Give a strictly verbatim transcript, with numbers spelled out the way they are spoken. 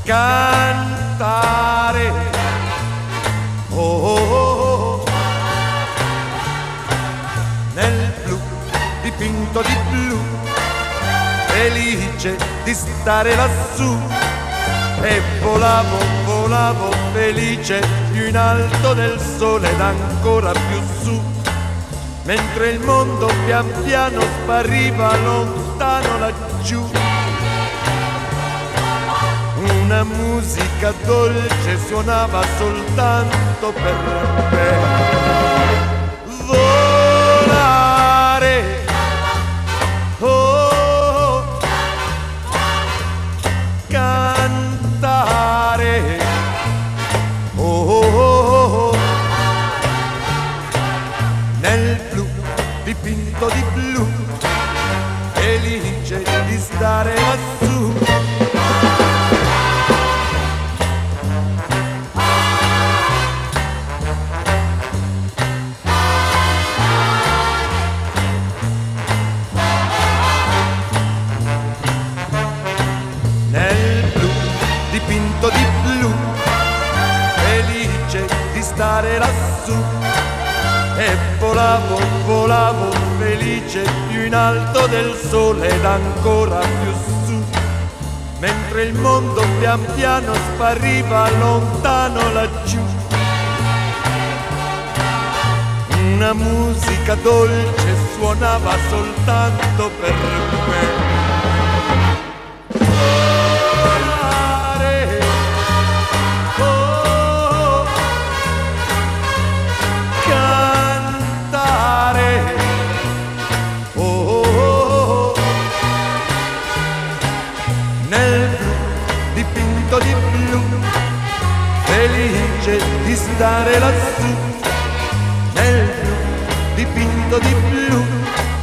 cantare. Oh, oh, oh, oh. Nel blu dipinto di blu, felice di stare lassù, e volavo, volavo felice più in alto del sole ed ancora più su, mentre il mondo pian piano spariva lontano laggiù. Una musica dolce suonava soltanto per me. Volare, oh, cantare, oh, oh, oh. Nel blu dipinto di blu, felice di stare lassù. Nel blu dipinto di blu, felice di stare lassù, e volavo, volavo felice più in alto del sole ed ancora più su, mentre il mondo pian piano spariva lontano laggiù. Una musica dolce suonava soltanto per me. Nel blu dipinto di blu, felice di stare lassù. Nel blu dipinto di blu,